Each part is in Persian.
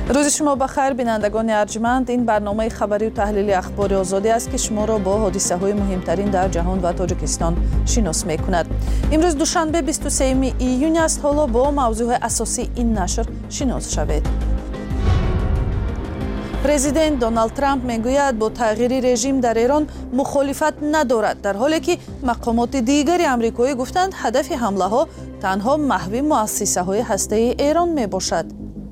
روز شما بخیر بینندگان ارجمند. این برنامه خبری و تحلیلی اخبار آزادی است که شما را با حادثه های مهمترین در جهان و تاجیکستان شناس می کند. امروز دوشنبه 23 ایون است. حالا با موضوع اساسی این نشر شناس شوید. پرزیدنت دونالد ترامپ میگوید با تغییر رژیم در ایران مخالفت ندارد، در حالی که مقامات دیگری آمریکایی گفتند هدف حمله ها تنها محو مؤسسه های هسته‌ای ایران می باشد.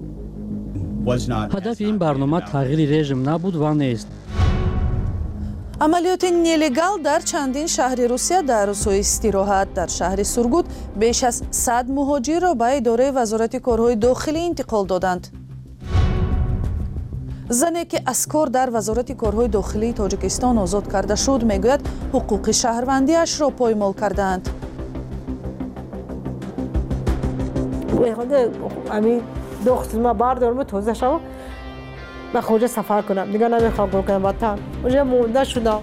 هدف این برنامه تغییر رژیم نبود و نیست. عملیات نلگال در چندین شهر روسیه در روزهای استراحت. در شهر سورگوت بیش از 100 مهاجر را به اداره وزارت کارهای داخلی انتقال دادند. زنی که از کار در وزارت کارهای داخلی تاجیکستان آزاد کرده شد میگوید حقوق شهروندیش را پایمال کردند. دخترم بردارم توزه شو من خارج سفر کنم دیگه نمیخوام برم وطن اونجا مونده شدم.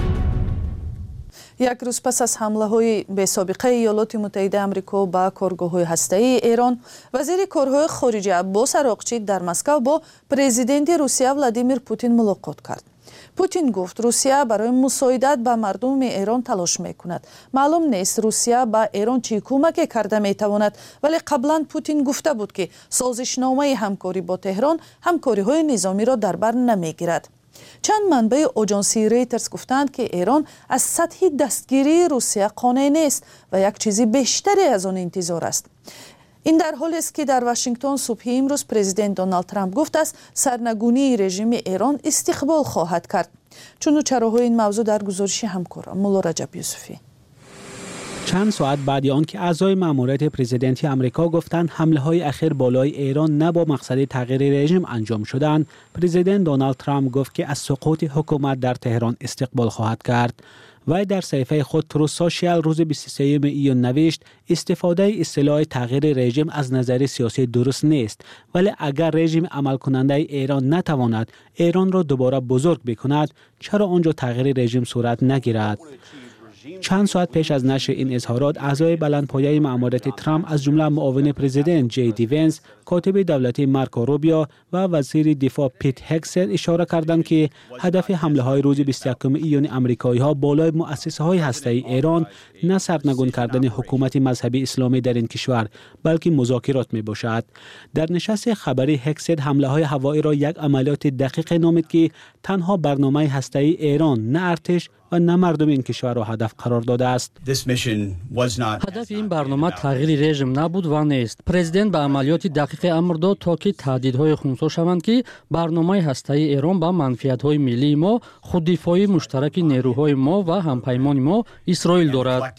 یک روز پس از حمله های بی سابقه ایالات متحده آمریکا به کارگاه های هسته‌ای ایران، وزیر کارهای خارجه عباس عراقچی در مسکو با پرزیدنت روسیه ولادیمیر پوتین ملاقات کرد. پوتین گفت روسیه برای مساعدت به مردم ایران تلاش میکند. معلوم نیست روسیه به ایران چه کمکی کرده میتواند، ولی قبلا پوتین گفته بود که سازشنامه همکاری با تهران همکاری های نظامی را در بر نمیگیرد. چند منبع آژانسی ریترز گفتند که ایران از سطح دستگیری روسیه قانع نیست و یک چیزی بیشتری از آن انتظار است. این در حالی است که در واشنگتن صبح امروز پرزیدنت دونالد ترامپ گفته است سرنگونی رژیم ایران استقبال خواهد کرد. چون چراهای این موضوع در گزارش همکارم مولا رجب یوسفی. چند ساعت بعد آنکه اعضای ماموریت پرزیدنتی آمریکا گفتند حمله‌های اخیر بالای ایران نه با مقصد تغییر رژیم انجام شدند، پرزیدنت دونالد ترامپ گفت که از سقوط حکومت در تهران استقبال خواهد کرد. وی در صفحه خود تروث سوشیال روز 23 ایون نوشت استفاده اصطلاح تغییر رژیم از نظر سیاسی درست نیست، ولی اگر رژیم عمل کننده ایران نتواند ایران را دوباره بزرگ بکند، چرا آنجا تغییر رژیم صورت نگیرد؟ چند ساعت پیش از نشر این اظهارات، اعضای بلندپایه ماموریت ترامپ از جمله معاون پرزیدنت جی دی ونس، کاتب دولتی مارکو روبیو و وزیر دفاع پیت هگست اشاره کردند که هدف حمله های روز 21 ایون آمریکایی ها بالای مؤسسه های هسته‌ای ایران نه سرنگون کردن حکومت مذهبی اسلامی در این کشور، بلکه مذاکرات می باشد. در نشست خبری هگست حمله های هوایی را یک عملیات دقیق نامید که تنها برنامه هسته‌ای ایران نه ارتش و نه مردم این کشور را هدف قرار داده است. هدف این برنامه تغییر رژیم نبود و نیست. پرزیدنت به عملیات دقیق امر داد تا که تهدیدهای خنثی شوند که برنامه هسته‌ای ایران با منفعت‌های ملی ما، خوددفاعی مشترک نیروهای ما و همپیمان ما اسرائیل دارد.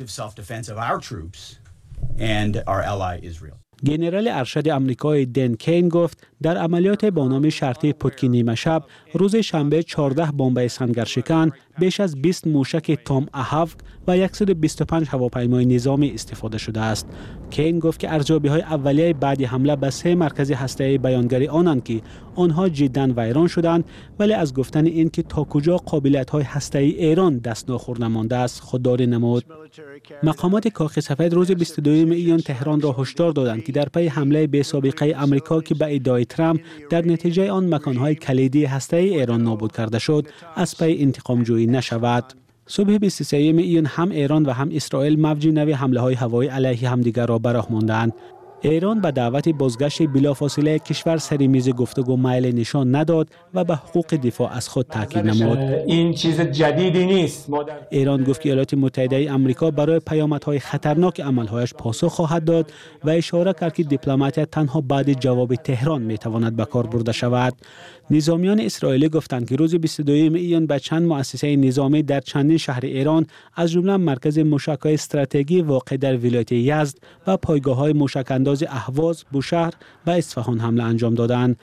ژنرال ارشد آمریکای دن کین گفت در عملیات با نام شرطی پتک نیمه شب روز شنبه 14 بمب سنگرشکن، بیش از 20 موشک توم اهاوک و 125 هواپیمای نظامی استفاده شده است. کین گفت که ارزیابی‌های اولیه بعد حمله به 3 مرکز هسته‌ای بیانگری آنند که آنها جداً ویران شدند، ولی از گفتن این که تا کجا قابلیت‌های هسته‌ای ایران دست ناخور نمانده است خودداری نمود. مقامات کاخ سفید روز 22 ایون تهران را هشدار دادند که در پی حمله بی سابقه آمریکا که به ادعای ترامپ در نتیجه آن مکان‌های کلیدی هسته‌ای ایران نابود کرده شد، از پی انتقام جویی نشود. صبح 23 ایون هم ایران و هم اسرائیل موج نوی حمله‌های هوایی علیه همدیگر را به راه ماندند. ایران به دعوت بازگشت بلافاصله کشور سر میز گفتگو میل نشان نداد و به حقوق دفاع از خود تاکید نمود. این چیز جدیدی نیست. ایران گفت که ایالات متحده آمریکا برای پیامدهای خطرناک عملهایش پاسخ خواهد داد و اشاره کرد که دیپلماتیت تنها بعد جواب تهران میتواند به کار برده شود. نظامیان اسرائیلی گفتند که روز 22 ایون به چند مؤسسه نظامی در چندین شهر ایران از جمله مرکز موشک‌های استراتژی واقع در ولایت یزد و پایگاه‌های موشک‌انداز اهواز، بوشهر و اصفهان حمله انجام دادند.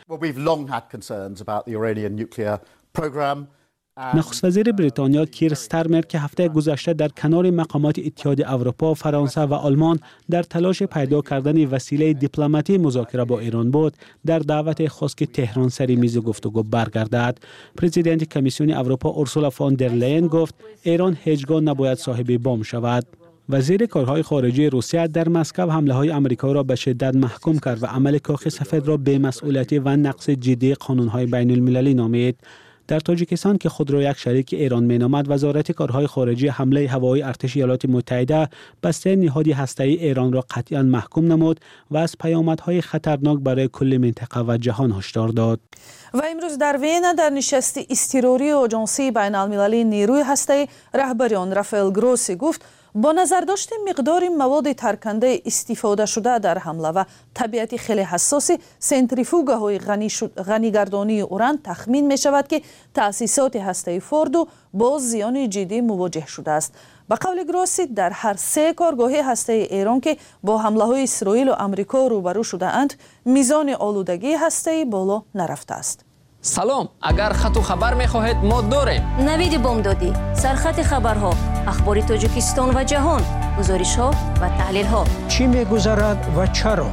نخست وزیر بریتانیا کیر ستارمر که هفته گذشته در کنار مقامات اتحاد اروپا، فرانسه و آلمان در تلاش پیدا کردن وسیله دیپلماتی مذاکره با ایران بود، در دعوت خواست که تهران سر میز گفتگو برگردد. پرزیدنت کمیسیون اروپا اورسولا فون در لین گفت ایران هیچگاه نباید صاحب بمب شود. وزیر کارهای خارجه روسیه در مسکو حمله‌های آمریکا را به شدت محکوم کرد و عمل کاخ سفید را بی‌مسئولیتی و نقض جدی قانون‌های بین‌المللی نامید. در تاجیکستان که خود را یک شریک ایران می‌نامد، وزارت کارهای خارجه حمله هوایی ارتش ایالات متحده به 3 نهاد هسته‌ای ایران را قطعاً محکوم نمود و از پیامدهای خطرناک برای کل منطقه و جهان هشدار داد. و امروز در وینا در نشست اضطراری آژانسی بین‌المللی نیروی هسته‌ای رهبر آن رافائل گروسی گفت با نظر داشت مقدار مواد ترکنده استفاده شده در حمله و طبیعت خیلی حساس سنتریفوگ‌های غنیگردانی اوران تخمین می شود که تأسیسات هسته‌ای فوردو با زیان جدی مواجه شده است. به قول گروسی در هر 3 کارگاه هسته‌ای ایران که با حمله‌های اسرائیل و آمریکا روبرو شده اند میزان آلودگی هسته‌ای بالا نرفته است. سلام، اگر خط و خبر می‌خواهید ما داریم. نوید بامدادی، سرخط خبرها، اخبار تاجیکستان و جهان، گزارش‌ها و تحلیل‌ها. چی می‌گذرد و چرا؟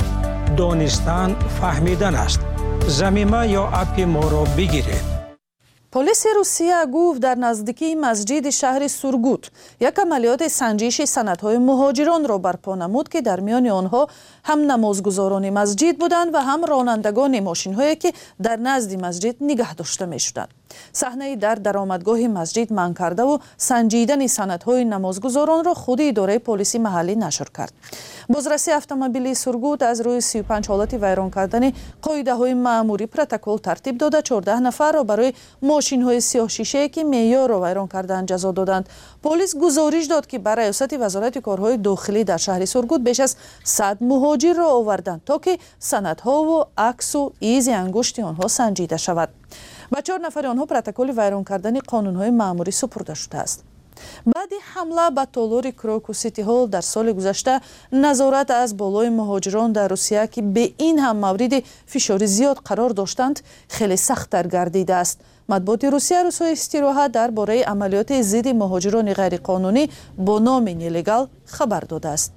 دانستن فهمیدن است. ضمیمه یا اپ ما را بگیرید. پلیس روسیه گفت در نزدیکی مسجد شهر سورگوت یک عملیات سنجش سندهای مهاجران را برپا نمود که در میان آنها هم نمازگزاران مسجد بودند و هم رانندگان ماشین‌هایی که در نزد مسجد نگه داشته می‌شدند. صحنه در درآمدگاه مسجد منع کرده و سنجیدن سندهای نمازگزاران را خود اداره پلیس محلی نشر کرد. بازرسی اتومبیل سورگوت از روی 35 حالت ویران کردن قاعده‌های مأموری پروتکل ترتیب داده 14 نفر را برای ماشین‌های سیاه شیشه که معیار را ویران کردند جزا دادند. پلیس گزارش داد که برای ریاست وزارت کارهای داخلی در شهر سورگوت بیش از 100 مهاجر را آوردند تا که سندها و عکس و ایز انگشت آنها سنجیده شود. و 4 نفر آنها پروتکل ویران کردن قانون‌های مأموری سپرده شده است. بعد حمله به تالار کراکو سیتی هال در سال گذشته نظارت از بالای مهاجران در روسیه که به این هم مورد فشار زیاد قرار داشتند خیلی سخت‌تر گردیده است. مطبوعات روسیه روزهای استراحت درباره عملیات ضد مهاجران غیرقانونی با نام نیلگال خبر داده است.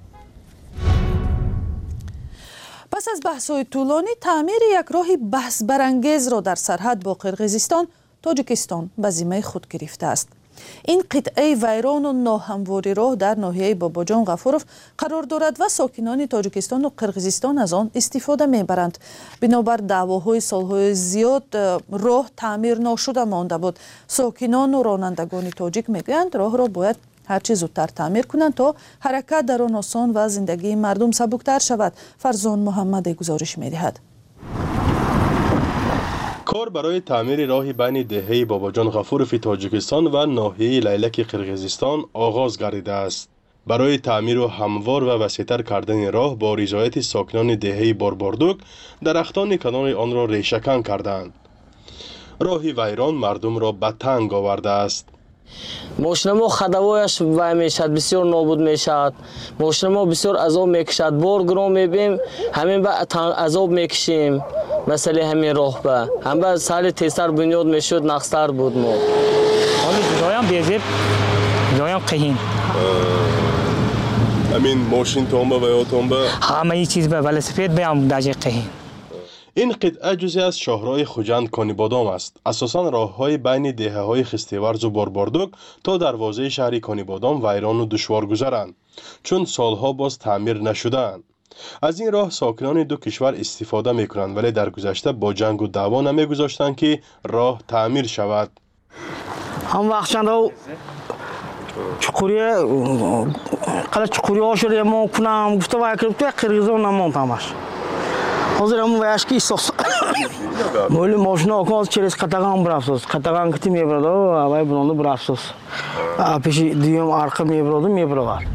پس از بحث‌های طولانی تعمیر یک راه بحث برانگیز را در سرحد با قرقیزستان تاجیکستان به ذمه خود گرفته است. این قطعه ویران و ناهمواری راه در ناحیه باباجان غفوروف قرار دارد و ساکنان تاجیکستان و قرقیزستان از آن استفاده میبرند. بنابر دعواهای سالهای زیاد راه تعمیر نشده مانده بود. ساکنان و رانندگان تاجیک میگویند راه را باید هرچه زودتر تعمیر کنند تا حرکت در آن آسان و زندگی مردم سبکتر شود. فرزان محمد گزارش میدهد. کار برای تعمیر راه بین دهه باباجان غفوروف تاجیکستان و ناحیه لیلک قرقیزستان آغاز گردیده است. برای تعمیر و هموار و وسیع‌تر کردن راه با رضایت ساکنان دهه بارباردوک درختان کنار آن را ریشه‌کن کردند. راه ویران مردم را به تنگ آورده است. ماشین ما خدوایش وای میشد، بسیار نابود میشد. ماشین ما بسیار عذاب میکشد. بار گرام میبیم همین با عذاب میکشیم. مثلا همین راه به هم با سال تیزتر بنیاد میشد نقصتر بود ما. حالی جایم بیزیب جایم قهین. همین ماشین تومبه و یا تومبه همه ای چیز به ولسپید بیام داجی قهین. این قطعه جزئی از شاهراه خوجند کانیبادام است. اساساً راه‌های بین دهه‌های خستیورز و بارباردوک تا دروازه شهر کانیبادام ویران و دشوار گذرند چون سالها باز تعمیر نشده‌اند. از این راه ساکنان دو کشور استفاده می‌کنند ولی در گذشته با جنگ و دعوا نمی‌گذاشتند که راه تعمیر شود. هم وقتشان رو چقوریه قلعه چقوری ها شده ما کنم گفته وای کرده قرقیزان نمان تماش حاضر همون ویشکی ساس مولی ماشنا آکاز چریز قطعان برافسوس قطعان کتی میبرده و اوای بنانده برافسوس پیشی دیوم عرقه میبرده میبرده.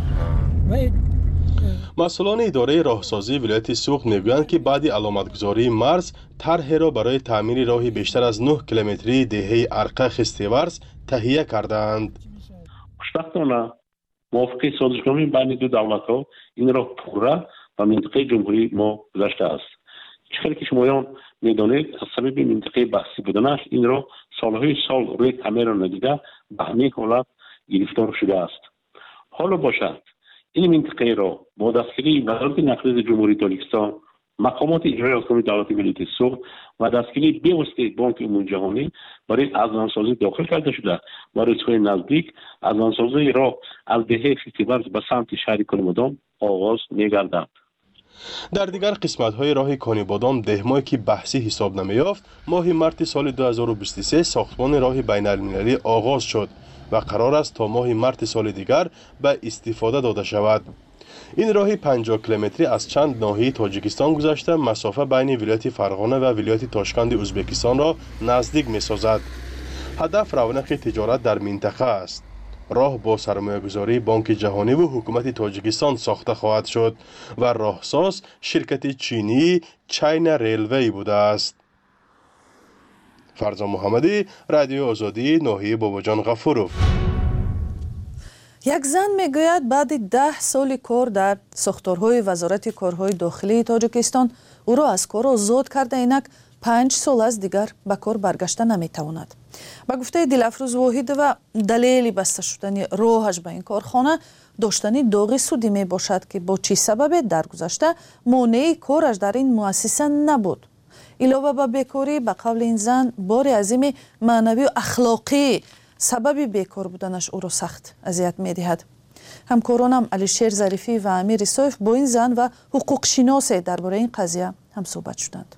مسئولان اداره راهسازی ولایت سوق میگویند که بعد علامتگذاری مرز طرح را برای تعمیر راهی بیشتر از 9 کیلومتری دهه عرقه خستیورز تهیه کردند. خوشبختانه موافقه سازشنامه بین دو دولت‌ها این راه پورا و منطقه جمهوری ما گذشته است. چیزی که شمایان میدانید از سبب منطقه بحثی بودنش این راه سالهای سال روی تعمیر را ندیده به همین حالت گرفتار شده است. حالا باشد این منطقه را با دستگیری وزارت نقلیه جمهوری تاجیکستان مقامات اجرایی حکومت دولت ملیت سرخ و دستگیری بی‌واسطه بانک عمومی جهانی برای افغانسازی داخل کرده شده و روزهای نزدیک افغانسازی را از دهه خیشتیورز به سمت شهر کنیبادام آغاز می‌گردد. در دیگر قسمت‌های راه کنیبادام دهمایی که بحثی حساب نمی‌یافت، ماه مارت سال 2023 ساختمان راه بین‌المللی آغاز شد و قرار است تا ماه مارت سال دیگر به استفاده داده شود. این راه 50 کیلومتری از چند ناحیه تاجیکستان گذشته مسافت بین ولایت فرغانه و ولایت تاشکند ازبکستان را نزدیک می‌سازد. هدف رونق تجارت در منطقه است. راه با سرمایه‌گذاری بانک جهانی و حکومت تاجیکستان ساخته خواهد شد و راهساز شرکت چینی چین ریلوی بوده است. فرزان محمدی، رادیو آزادی، ناحیه باباجان غفورов. یک زن میگوید بعد 10 سال کار در ساختارهای وزارت کارهای داخلی تاجیکستان او را از کار آزاد کرده، اینک 5 سال از دیگر به کار برگشته نمیتواند. با گفته دلافروز واحد و دلیل بسته شدن راهش به این کارخانه داشتن داغ سودی می باشد که با چی سبب در گذشته مانع کارش در این مؤسسه نبود. علاوه بر بیکاری، به قول این زن بار عظیم معنوی و اخلاقی سبب بیکار بودنش او را سخت اذیت می‌دهد. همکارانم علیشیر ظریفی و امیر سویف با این زن و حقوق شناس درباره این قضیه هم صحبت شدند.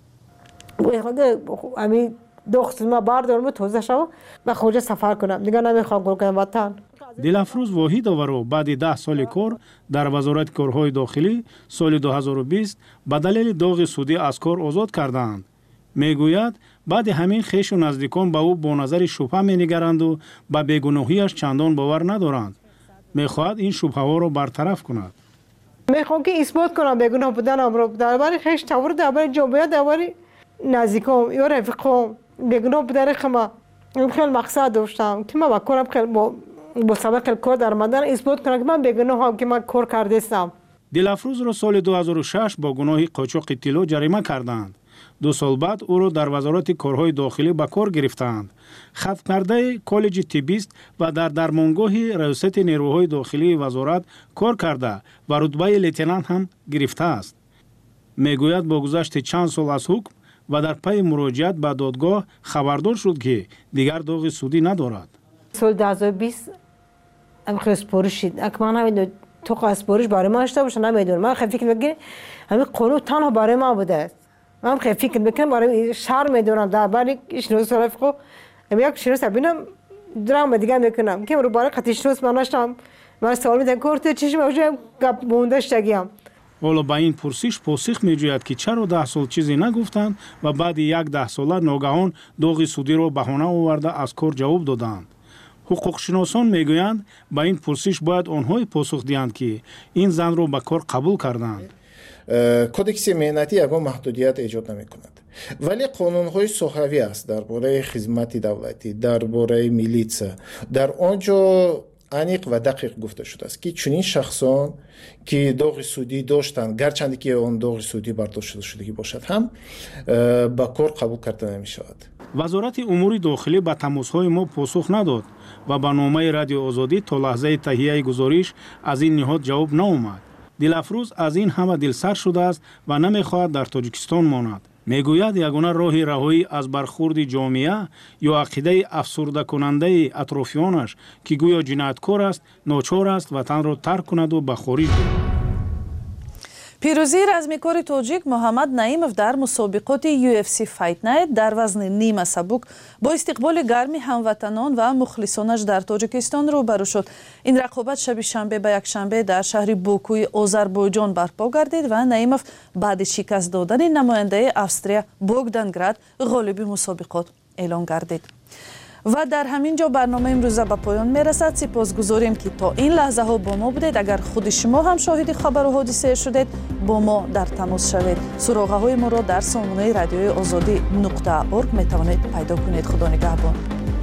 امی دختر ما بردارم توزه شو و خود سفر کنم، دیگه نمیخوام گل کنم وطن. دلافروز واحد آورو بعد 10 سال کار در وزارت کارهای داخلی سال 2020 به دلیل داغ سودی از کار آزاد کردند. میگوید بعد همین خویش و نزدیکان به او با نظر شبهه می‌نگرند و به بیگناهیش چندان باور ندارند. میخواهد این شبهه‌ها را برطرف کند. میخوام که اثبات کنم بیگناه بودنم را درباره خویش تور درباره جامعه درباره نزدیکام یا رفیقام بیگناه بودن خما خیلی مقصد داشتم که من با کارم خیلی با سابقه کار در آمدن اثبات کنم که من بیگناهم که من کار کرده استم. دلافروز را سال 2006 با گناه قاچاق طلا جریمه کردند. 2 سال بعد او را در وزارت کارهای داخلی به کار گرفتند. ختم کرده کالج طبی است و در درمانگاه ریاست نیروهای داخلی وزارت کار کرده و رتبه لیتنانت هم گرفته است. میگوید با گذشت چند سال از حکم و در پی مراجعت به دادگاه خبردار شد که دیگر داغ سودی ندارد. سال 2020 خیلی سپارش شد. اکمان همین تو سپارش برای ما داشته باشه نمیدونم. من خیلی فکر میکنم همین قانون تنها برای ما بوده. من خیلی فکر میکنم برای شهر میدونم درباره شناس رفقو یک شناس ببینم درام دیگه میکنم که رو برای خاطر شناس من نشدم. من سوال میدم کارت چیش موجود گپ مونده شدگیم. حالا با این پرسش پاسخ میجوید که چرا 10 سال چیزی نگفتند و بعد یک 10 ساله ناگهان داغ سودی را بهانه آورده از کار جواب دادند. حقوق شناسان میگویند با این پرسش باید آنها پاسخ دهند که این زن را به کار قبول کردند. کودکس مهنتی یگان محدودیت ایجاد نمی‌کند، ولی قانون‌های سوهوی است درباره خدمت دولتی، درباره میلیتسا، در آنجا انیق و دقیق گفته شده است که چنین شخصان که داغ سودی داشتند گرچند که آن داغ سودی برداشته شده باشد هم با کار قبول کرده نمی‌شود. وزارت امور داخلی به تماس‌های ما پاسخ نداد و به نامه رادیو آزادی تا لحظه تهیه گزارش از این نهاد جواب نآمد. دلافروز از این همه دلسر شده است و نمیخواهد در تاجیکستان ماند. میگوید یگانه راه رهایی از برخورد جامعه یا عقیده افسرده کننده اطرافیانش که گویا جنایتکار است ناچار است وطن را ترک کند و به خارج برود. پیروزی رزمیکار تاجیک محمد نعیمов در مسابقات UFC Fight Night در وزن نیمه سبک با استقبال گرمی هموطنان و مخلصانش در تاجیکستان روبرو شد. این رقابت شب شنبه به یکشنبه در شهر باکوی آذربایجان برپا گردید و نعیمov بعد شکست دادن نماینده اوستریا بوگدان غالب مسابقات اعلام گردید. و در همین جا برنامه امروزه به پایان میرسد. سپاسگزاریم که تا این لحظه ها با ما بودید. اگر خود شما هم شاهد خبر و حادثه شدید با ما در تماس شوید. سراغه های ما را در سامانه رادیوی آزادی .org می توانید پیدا کنید. خدا نگهبان.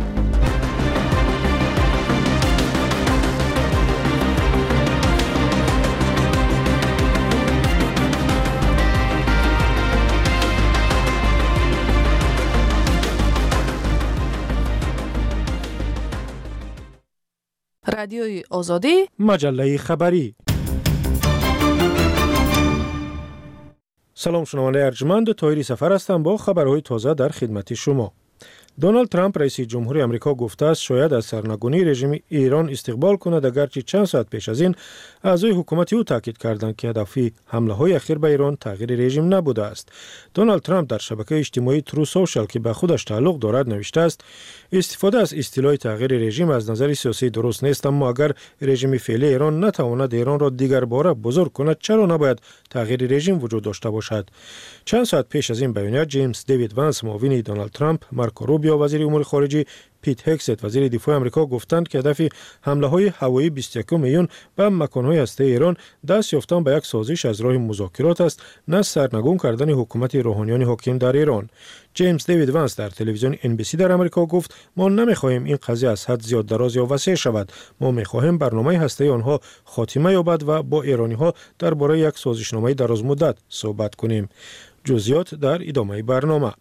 رادیوی آزادی، مجله خبری. سلام شنونده ارجمند، طاهری سفر هستم با خبرهای تازه در خدمت شما. دونالد ترامپ رئیس جمهوری آمریکا گفته است شاید از سرنگونی رژیم ایران استقبال کند، اگرچه چند ساعت پیش از این اعضای حکومت او تاکید کردند که هدف حمله‌های اخیر به ایران تغییر رژیم نبوده است. دونالد ترامپ در شبکه اجتماعی ترو سوشال که به خودش تعلق دارد نوشته است استفاده از اصطلاح تغییر رژیم از نظر سیاسی درست نیست، اما اگر رژیم فعلی ایران نتواند ایران را دیگر باره بزرگ کند چرا نباید تغییر رژیم وجود داشته باشد. چند ساعت پیش از این بیانیه جیمز دیوید وانس معاون دونالد ترامپ، مارکو روبیو وزیر امور خارجه، پیت هکست وزیر دفاع آمریکا گفتند که هدف حمله‌های هوایی 21 میلیون به مکان‌های هسته‌ای ایران دست یافتن به یک سازش از راه مذاکرات است، نه سرنگون کردن حکومت روحانیان حاکم در ایران. جیمز دیوید وانس در تلویزیون NBC در آمریکا گفت ما نمی‌خواهیم این قضیه از حد زیاد دراز یا وسیع شود. ما می‌خواهیم برنامه هسته‌ای آنها خاتمه یابد و با ایرانی‌ها درباره یک سازشنامه درازمدت صحبت کنیم. جزئیات در ادامه برنامه.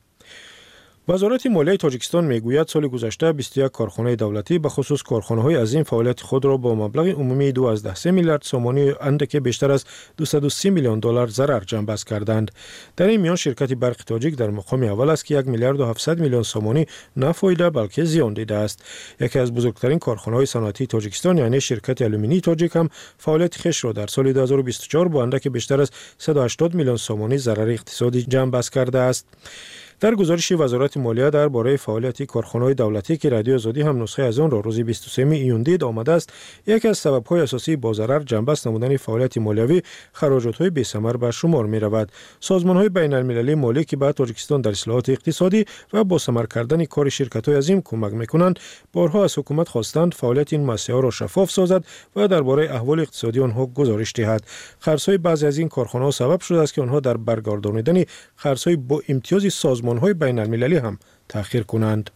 وزارت مالیه تاجیکستان میگوید سال گذشته 21 کارخانه دولتی به خصوص کارخانه‌های عظیم فعالیت خود را با مبلغ عمومی 2.3 میلیارد سومانی اندک بیشتر از 230 میلیون دلار ضرر جنبش کردند. در این میان شرکت برق تاجیک در مقام اول است که 1 میلیارد و 700 میلیون سومانی نه فایده بلکه زیان دیده است. یکی از بزرگترین کارخانه‌های صنعتی تاجیکستان یعنی شرکت آلومینی تاجیک هم فعالیت خویش را در سال 2024 با اندک بیشتر از 180 میلیون سومانی ضرر اقتصادی جنبش کرده است. در گزارش وزارت مالیه درباره فعالیت کارخانه‌های دولتی که رادیو آزادی هم نسخه از آن را روز 23 ایون دید آمده است، یکی از سبب‌های اساسی با ضرر جنبش نمودن فعالیت مالیوی خراجات‌های بی‌ثمر به شمار می‌رود. سازمان‌های بین‌المللی مالی که به تاجیکستان در اصلاحات اقتصادی و با ثمر کردن کار شرکت‌های عظیم کمک می‌کنند، بارها از حکومت خواستند فعالیت این مؤسسه‌ها را شفاف سازد و درباره احوال اقتصادی آنها گزارش دهد. خرج‌های بعضی از این کارخانه‌ها سبب شده است که آنها در برگردانیدن خرج‌های با امتیاز سازمان‌های بین‌المللی هم تأخیر کنند.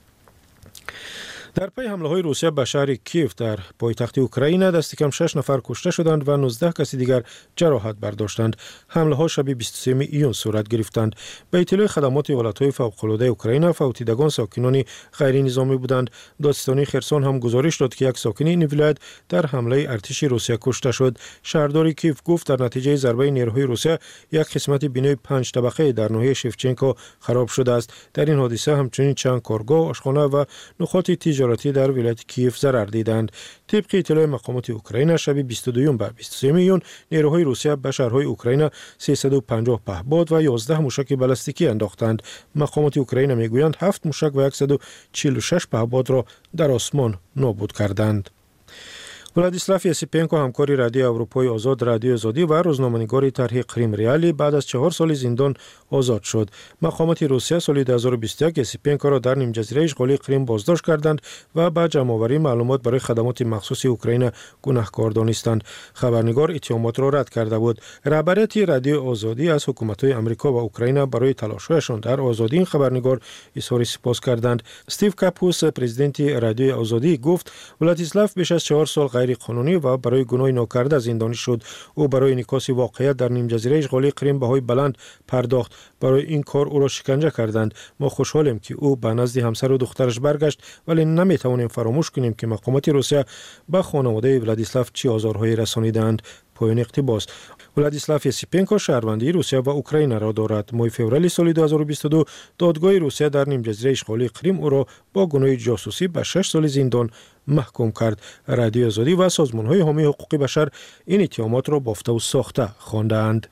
در پی حمله‌های روسیه به شهر کیف در پایتخت اوکراین دست کم 6 نفر کشته شدند و 19 کسی دیگر جراحت برداشتند. حمله‌ها شب 23 ایون صورت گرفتند. به اطلاع خدمات ایالت‌های فوق‌العاده اوکراین، فوتیدگان ساکنان غیر نظامی بودند. دادستانی خرسون هم گزارش داد که یک ساکن این ولایت در حمله ارتش روسیه کشته شد. شهردار کیف گفت در نتیجه ضربه نیروهای روسیه یک قسمت بنای 5 طبقه در ناحیه شفچنکو خراب شده است. در این حادثه همچنین چند کارگاه، آشخانه و نقاط تجاری در ولایت کیف ضرر دیدند. طبق اطلاع مقامات اوکراین شب 22 به 23 میلیون نیروهای روسیه به شهرهای اوکراین 350 پهپاد و 11 موشک بالستیکی انداختند. مقامات اوکراین میگویند 7 موشک و 146 پهپاد را در آسمان نابود کردند. ولادیسلاف یسیپنکو همکار رادیو اروپای آزاد، رادیو آزادی و روزنامه‌نگار طرح کریم ریالی بعد از 4 سال زندان آزاد شد. مقامات روسیه سال 2021 یسیپنکو را در نیم جزیره اشغالی کریم بازداشت کردند و با جمع‌آوری معلومات برای خدمات مخصوص اوکراین گناهکار دانستند. خبرنگار اتهامات را رد کرده بود. رهبریت رادیو آزادی از حکومت‌های آمریکا و اوکراین برای تلاش‌هایشان در آزادی این خبرنگار اظهار سپاس کردند. استیو کاپوس پرزیدنت رادیو آزادی گفت ولادیسلاف بیش از 4 سال غیر قانونی و برای گناه ناکرده زندانی شد. او برای انعکاس واقعیت در نیم جزیره اشغالی کریم بهای بلند پرداخت. برای این کار او را شکنجه کردند. ما خوشحالیم که او به نزد همسر و دخترش برگشت، ولی نمیتوانیم فراموش کنیم که مقامات روسیه به خانواده ولادیسلاف چه آزارهایی رسانیدند. پایان اقتباس. ولادیسلاف یسیپنکو شهروندی روسیه و اوکراین را دارد. ماه فوریه سال 2022 دادگاه روسیه در نیم جزیره اشغالی کریم او را با گناه جاسوسی به 6 سال زندان محکوم کرد. رادیو آزادی و سازمان‌های حامی حقوق بشر این اتهامات را بافته و ساخته خواندند.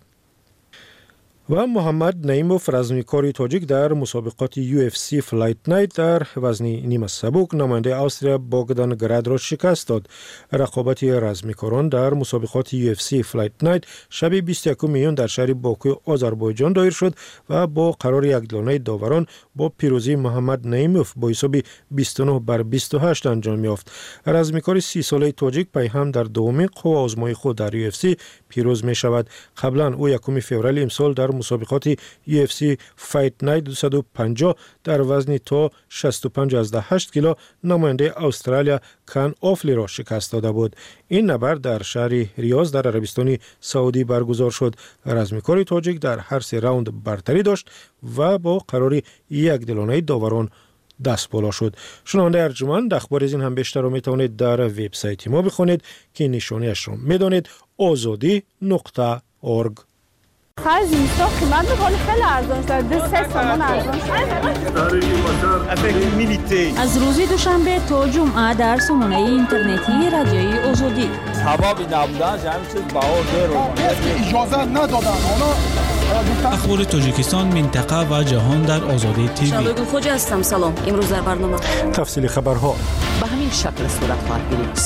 و محمد نعیموف رزمیکار تاجیک در مسابقات UFC فلایت نایت در وزن نیم سبک نماینده استرالیا بوگدان گراد را شکست داد. رقابت رزمیکاران در مسابقات UFC فلایت نایت شب 21 میلیون در شهر باکو آذربایجان دایر شد و با قرار یکدلانه داوران با پیروزی محمد نعیموف با حساب 29 بر 28 انجام یافت. رزمیکار 30 ساله تاجیک پی هم در دومین قوه آزمایی خود در UFC پیروز می شود. قبلا او 1 فوریه امسال در مسابقات UFC فایت نایت 250 در وزن تا 65.8 کیلو نماینده استرالیا کان اوفلی را شکست داده بود. این نبرد در شهر ریاض در عربستان سعودی برگزار شد. رزمیکار تاجیک در هر 3 راوند برتری داشت و با قرار یکدلانه داوران دست بالا شد. شنونده ارجمند، اخبار از این هم بیشتر را میتوانید در وبسایت ما بخونید که نشانیش را میدانید: azadi.org. خرج زمستان قیمت میکنه خیلی ارزان شده 3 تومان ارزان شده. از روز دوشنبه تا جمعه در سامانه اینترنتی رادیوی آزادی حبابی نبودن همین چیز بهار اجازه ندادن. اخبار تاجیکستان، منطقه و جهان در آزادی تیوی. شبگون خوجا هستم. سلام. امروز در برنامه تفصیل خبرها به همین شکل صورت خواهد گرفت.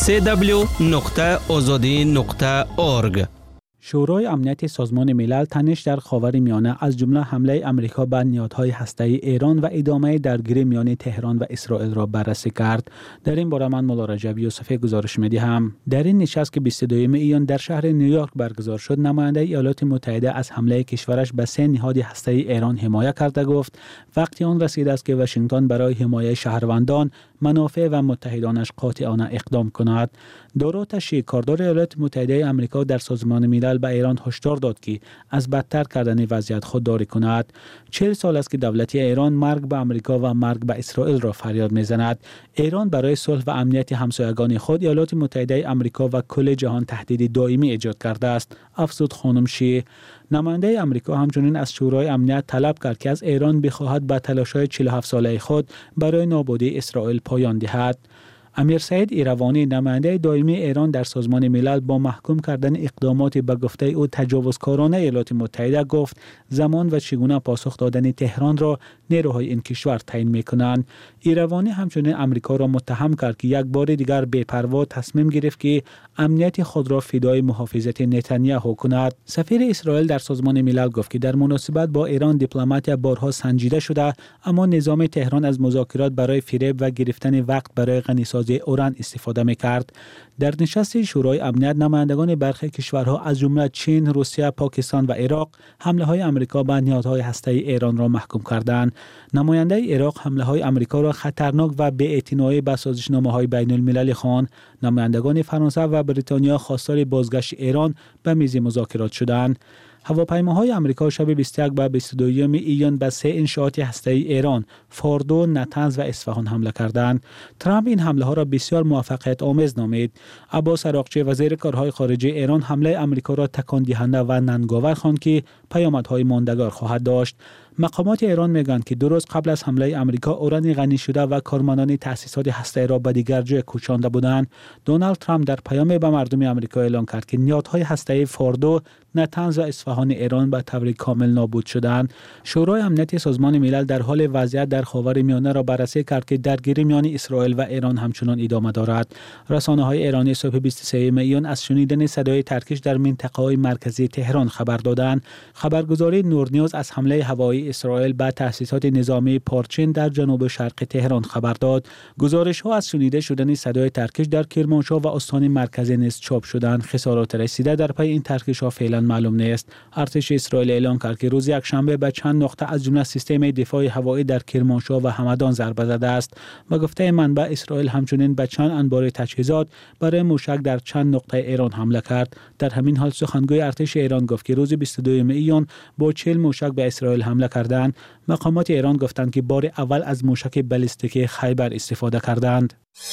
www.azadi.org. شورای امنیت سازمان ملل تنش در خاورمیانه از جمله حمله آمریکا به نهادهای هسته‌ای ایران و ادامه درگیری میان تهران و اسرائیل را بررسی کرد. در این باره من مولا رجب یوسفی گزارش می‌دهم. در این نشست که 22 ایان در شهر نیویورک برگزار شد، نماینده ایالات متحده از حمله کشورش به 3 نهاد هسته‌ای ایران حمایت کرده گفت وقتی آن رسیده است که واشنگتن برای حمایت شهروندان، منافع و متحدانش قاطعانه اقدام کند. داراتش کاردار ایالات متحده آمریکا در سازمان ملل به ایران هشدار داد که از بدتر کردن وضعیت خودداری کند. 40 سال است که دولت ایران مرگ به آمریکا و مرگ به اسرائیل را فریاد میزند. ایران برای صلح و امنیت همسایگان خود ایالات متحده آمریکا و کل جهان تهدید دائمی ایجاد کرده است، افزود خانم شی. نماینده آمریکا همچنین از شورای امنیت طلب کرد که از ایران بخواهد به تلاش‌های 47 ساله خود برای نابودی اسرائیل پایان دهد. امیر سعید ایروانی نماینده دائمی ایران در سازمان ملل با محکوم کردن اقدامات به گفته او تجاوزکارانه ایالات متحده گفت زمان و چگونه پاسخ دادن تهران را نیروهای این کشور تعیین می‌کنند. ایروانی همچنین آمریکا را متهم کرد که یک بار دیگر بی‌پروا تصمیم گرفت که امنیت خود را فدای محافظت نتانیاهو کند. سفیر اسرائیل در سازمان ملل گفت که در مناسبت با ایران دیپلمات بارها سنجیده شده، اما نظام تهران از مذاکرات برای فریب و گرفتن وقت برای غنیسازی اوران استفاده می‌کرد. در نشست شورای امنیت نمایندگان برخی کشورها از جمله چین، روسیه، پاکستان و عراق حمله‌های آمریکا به نهادهای هسته‌ای ایران را محکوم کردند. نماینده عراق حمله‌های آمریکا را خطرناک و بی‌اعتنایی به سازشنامه‌های بین‌المللی خواند. نمایندگان فرانسه و بریتانیا خواستار بازگشت ایران به میز مذاکرات شدند. هواپیماهای آمریکا شب 21 و 22 ایان به 3 انشاءات هسته‌ای ایران، فوردو، نتنز و اصفهان حمله کردند. ترامپ این حمله‌ها را بسیار موفقیت آمیز نامید. عباس عراقچی وزیر کارهای خارجه ایران حمله آمریکا را تکان دهنده و ننگاور خواند که پیامدهای ماندگار خواهد داشت. مقامات ایران میگویند که 2 روز قبل از حمله آمریکا اوران غنی شده و کارمندان تأسیسات هسته‌ای را به دیگر جای کوچانده بودند. دونالد ترامپ در پیامی به مردم آمریکا اعلام کرد که نهادهای هسته‌ای فوردو، نتنز و اصفهان ایران به طور کامل نابود شدند. شورای امنیت سازمان ملل در حال وضعیت در خاورمیانه را بررسی کرد که درگیری میان اسرائیل و ایران همچنان ادامه دارد. رسانه‌های ایرانی صبح 23 ایان از شنیدن صدای ترکش در منطقه‌های مرکزی تهران خبر دادند. خبرگزاری نورنیوز از حمله هوایی اسرائیل به تأسیسات نظامی پارچین در جنوب شرق تهران خبر داد. گزارش‌ها از شنیده شدن صدای ترکش در کرمانشاه و استان مرکزی نیز چاپ شدند. خسارات رسیده در پی این ترکش‌ها فعلا معلوم نیست. ارتش اسرائیل اعلام کرد که روز یکشنبه به چند نقطه از جمله سیستم دفاع هوایی در کرمانشاه و همدان ضربه زده است و گفته منبع اسرائیل همچنین به چند انبار تجهیزات برای موشک در چند نقطه ایران حمله کرد. در همین حال سخنگوی ارتش ایران گفت که روز 22 ایان با 40 موشک به اسرائیل حمله کردند. مقامات ایران گفتند که بار اول از موشک بالستیک خیبر استفاده کردند.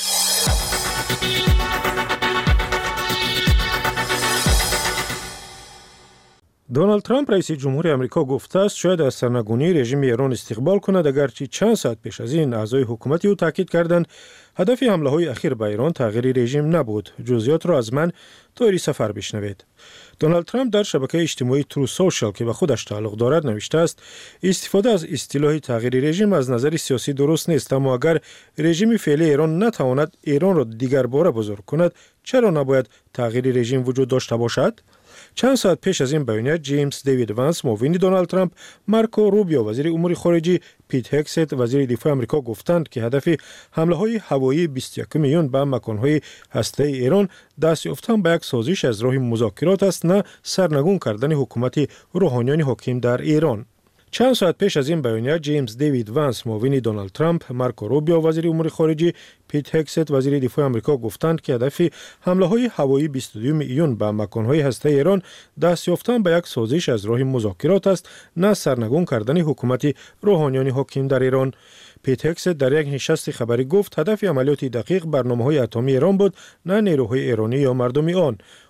دونالد ترامپ رئیس جمهور آمریکا گفته است شاید از سرنگونی رژیم ایران استقبال کند، اگرچه چند ساعت پیش از این اعضای حکومت او تاکید کردند هدف حمله‌های اخیر به ایران تغییر رژیم نبود. جزئیات را از من طوری سفر بشنوید. دونالد ترامپ در شبکه اجتماعی ترو سوشال که به خودش تعلق دارد نوشته است استفاده از اصطلاح تغییر رژیم از نظر سیاسی درست نیست، اما اگر رژیم فعلی ایران نتواند ایران را دیگر باره بزرگ کند چرا نباید تغییر رژیم وجود داشته باشد؟ چند ساعت پیش از این بیانیه جیمز دیوید وانس معاون دونالد ترامپ، مارکو روبیو وزیر امور خارجه، پیت هکست وزیر دفاع آمریکا گفتند که هدف حمله‌های هوایی 21 میلیون به مکان‌های هسته‌ای ایران دست یافتن به یک سازش از راه مذاکرات است، نه سرنگون کردن حکومت روحانیان حاکم در ایران. چند ساعت پیش از این بیانیه جیمز دیوید وانس معاون دونالد ترامپ، مارکو روبیو وزیر امور خارجه، پیت هکست وزیر دفاع آمریکا گفتند که هدف حمله‌های هوایی 22 ایون به مکان‌های هسته‌ای ایران دست یافتن به یک سازش از راه مذاکرات است، نه سرنگون کردن حکومت روحانیان حاکم در ایران. پیت هکست در یک نشست خبری گفت هدف عملیات دقیق برنامه‌های اتمی ایران بود، نه نیروهای ایرانی یا مردم آن.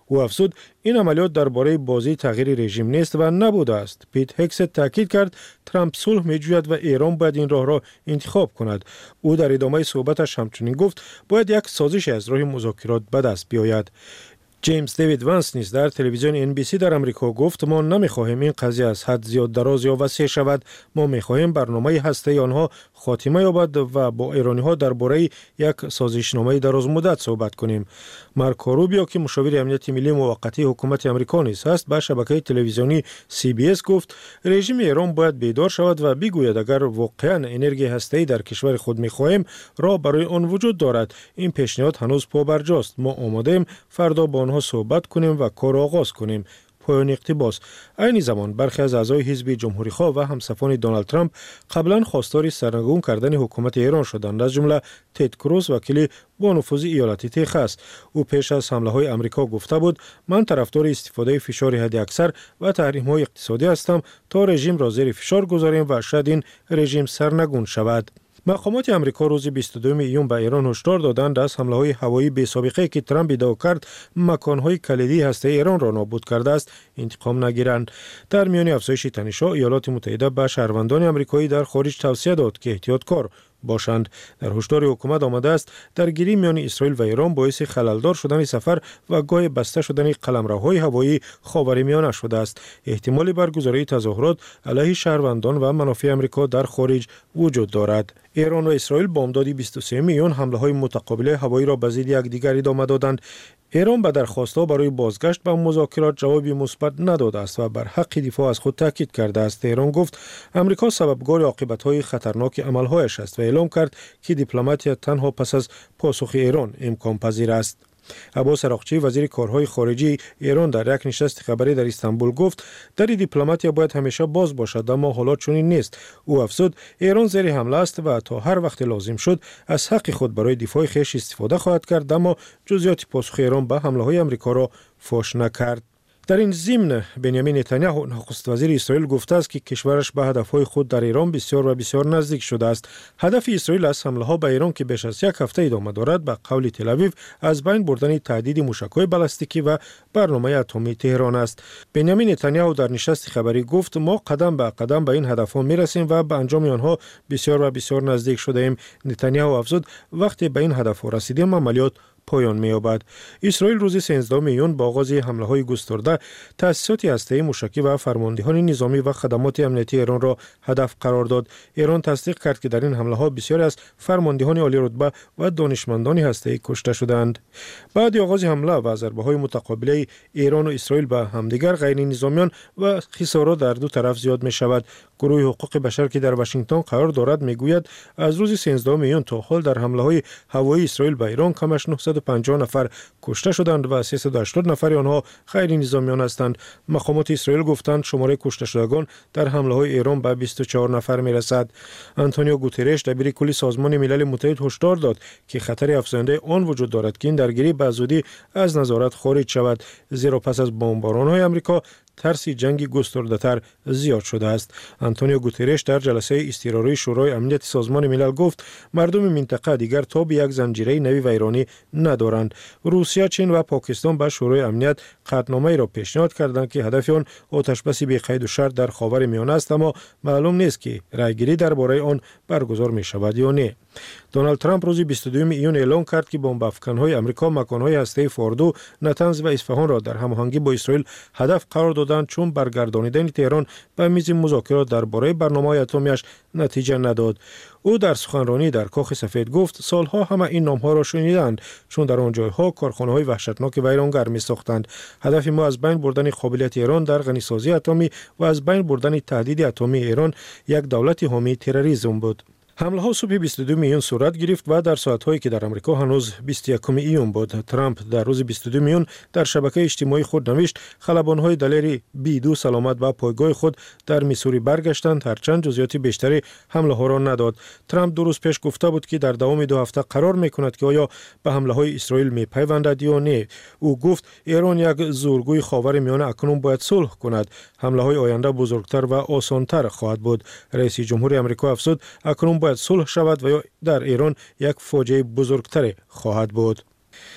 او افزود این عملیات درباره بازی تغییر رژیم نیست و نبوده است. پیت هگست تاکید کرد ترامپ صلح می‌جوید و ایران باید این راه را انتخاب کند. او در ادامه صحبتش همچنین گفت باید یک سازش از راه مذاکرات به دست بیاید. جیمز دیوید وانس نیز در تلویزیون NBC در آمریکا گفت ما نمی‌خواهیم این قضیه از حد زیاد دراز یا وسیع شود. ما می‌خواهیم برنامه هسته‌ای آنها خاتمه یابد و با ایرانی‌ها درباره یک سازشنامه دراز مدت صحبت کنیم. مارکو روبیو که مشاور امنیت ملی موقتی حکومت آمریکا نیز است به شبکه تلویزیونی CBS گفت رژیم ایران باید بیدار شود و بگوید اگر واقعاً انرژی هسته‌ای در کشور خود می‌خواهیم راه برای آن وجود دارد. این پیشنهاد هنوز پابرجاست. ما آماده‌ایم فردا با آنها صحبت کنیم و کار آغاز کنیم. پایان اقتباس. این زمان برخی از اعضای حزب جمهوری‌خواه و همسفان دونالد ترامپ قبلا خواستار سرنگون کردن حکومت ایران شدند، از جمله تد کروز وکیل با نفوذ ایالت تگزاس. او پیش از حمله‌های آمریکا گفته بود من طرفدار استفاده فشار حداکثر و تحریم‌های اقتصادی هستم تا رژیم را زیر فشار گذاریم و شاید این رژیم سرنگون شود. مقامات آمریکا روز 22 ایون به ایران هشدار دادند از حمله‌های هوایی بی‌سابقه که ترامپ ادعا کرد مکان‌های کلیدی هسته ایران را نابود کرده است انتقام نگیرند. در میان افزایش تنش‌ها ایالات متحده به شهروندان آمریکایی در خارج توصیه داد که احتیاطکار باشند. در هشدار حکومت آمده است درگیری میان اسرائیل و ایران باعث خللدار شدن سفر و گاه بسته شدن قلمروهای هوایی خاورمیانه شده است. احتمال برگزاری تظاهرات علیه شهروندان و منافع آمریکا در خارج وجود دارد. ایران و اسرائیل با امداد 23 ایون حمله‌های متقابل هوایی را به ضد یکدیگر ادامه دادند. ایران به درخواست‌ها برای بازگشت به مذاکرات جوابی مثبت نداده است و بر حق دفاع از خود تاکید کرده است. ایران گفت آمریکا سببگار عاقبت‌های خطرناک عمل‌هایش است و اعلام کرد که دیپلماتیه تنها پس از پاسخ ایران امکان پذیر است. عباس عراقچی وزیر کارهای خارجی ایران در یک نشست خبری در استانبول گفت در دیپلماتیا باید همیشه باز باشد اما حالات چنین نیست. او افزود ایران زیر حمله است و تا هر وقت لازم شد از حق خود برای دفاع خویش استفاده خواهد کرد اما جزئیات پاسخ ایران به حمله‌های آمریکا را فاش نکرد. در این ضمن بنیامین نتانیاهو نخست وزیر اسرائیل گفته است که کشورش به هدفهای خود در ایران بسیار نزدیک شده است. هدف اسرائیل از حمله‌ها به ایران که بیش از یک هفته ادامه دارد به قول تل آویو از بین بردن تهدید موشک‌های بالستیکی و برنامه اتمی تهران است. بنیامین نتانیاهو در نشست خبری گفت ما قدم به قدم به این هدفها میرسیم و به انجام آنها بسیار نزدیک شده ایم. نتانیاهو افزود وقتی به این هدفها رسیدیم عملیات پایان می‌یابد. اسرائیل روز 13 ایون با آغاز حمله‌های گسترده تأسیسات هسته‌ای موشکی و فرماندهان نظامی و خدمات امنیتی ایران را هدف قرار داد. ایران تصدیق کرد که در این حمله‌ها بسیاری از فرماندهان عالی رتبه و دانشمندان هسته‌ای کشته شدند. بعد آغاز حمله و ضربه‌های متقابله ایران و اسرائیل به همدیگر غیر نظامیان و خسارات در دو طرف زیاد می‌شود. گروه حقوق بشر که در واشنگتن قرار دارد میگوید از روز 13 ایون تا حال در حمله‌های هوایی اسرائیل به ایران کمش 950 نفر کشته شدند و 380 نفر آنها غیر نظامیان هستند. مقامات اسرائیل گفتند شماره کشته شدگان در حمله‌های ایران به 24 نفر میرسد. آنتونیو گوترش دبیر کل سازمان ملل متحد هشدار داد که خطر افزاینده آن وجود دارد که این درگیری به زودی از نظارت خارج شود زیرا پس از بمباران‌های آمریکا ترس جنگی گسترده‌تر زیاد شده است. آنتونیو گوترش در جلسه اضطراری شورای امنیت سازمان ملل گفت مردم منطقه دیگر تا به یک زنجیره نوی ویرانی ندارند. روسیه، چین و پاکستان به شورای امنیت قطعنامه‌ای را پیشنهاد کردند که هدف آن آتشبس بی قید و شرط در خاورمیانه است اما معلوم نیست که رأیگیری درباره آن برگزار می شود یا نه. دونالد ترامپ روز 22 ایون اعلام کرد که بمب افکن‌های آمریکا مکان‌های هسته‌ای فوردو، نتنز و اصفهان را در هماهنگی با اسرائیل هدف قرار دادند چون برگردانیدن تهران به میز مذاکرات درباره برنامه‌های اتمیش نتیجه نداد. او در سخنرانی در کاخ سفید گفت سالها همه این نام‌ها را شنیدند چون در آن جای‌ها کارخانه‌های وحشتناک ویرانگر می‌ساختند. هدف ما از بین بردن قابلیت ایران در غنیسازی اتمی و از بین بردن تهدید اتمی ایران یک دولت حامی تروریسم بود. حمله‌ها صبح 22 ایون صورت گرفت و در ساعت‌هایی که در آمریکا هنوز 21 ایون بود. ترامپ در روز 22 ایون در شبکه اجتماعی خود نوشت خلبان‌های دلیر B2 سلامت به پایگاه خود در میسوری برگشتند هرچند جزئیات بیشتری حمله‌ها را نداد. ترامپ دو روز پیش گفته بود که در دوام 2 هفته قرار می‌کند که آیا به حمله‌های اسرائیل می‌پیوندد یا نه. او گفت ایران یک زورگوی خاورمیانه اکنون باید صلح کند. حمله‌های آینده بزرگتر و آسان‌تر خواهد بود. رئیس جمهور آمریکا افزود اکنون باید صلح شود و یا در ایران یک فاجعه بزرگتر خواهد بود.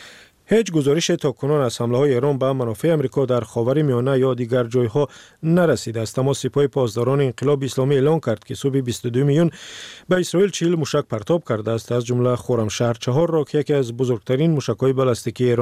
هیچ گزارش تاکنون از حمله‌های ایران به منافع آمریکا در خاورمیانه یا دیگر جایها نرسیده است، اما سپاه پاسداران انقلاب اسلامی اعلام کرد که صبح 22 میون به اسرائیل 40 موشک پرتاب کرده است، از جمله خرمشهر 4 را که یکی از بزرگترین موشک‌های بالستیکی ایران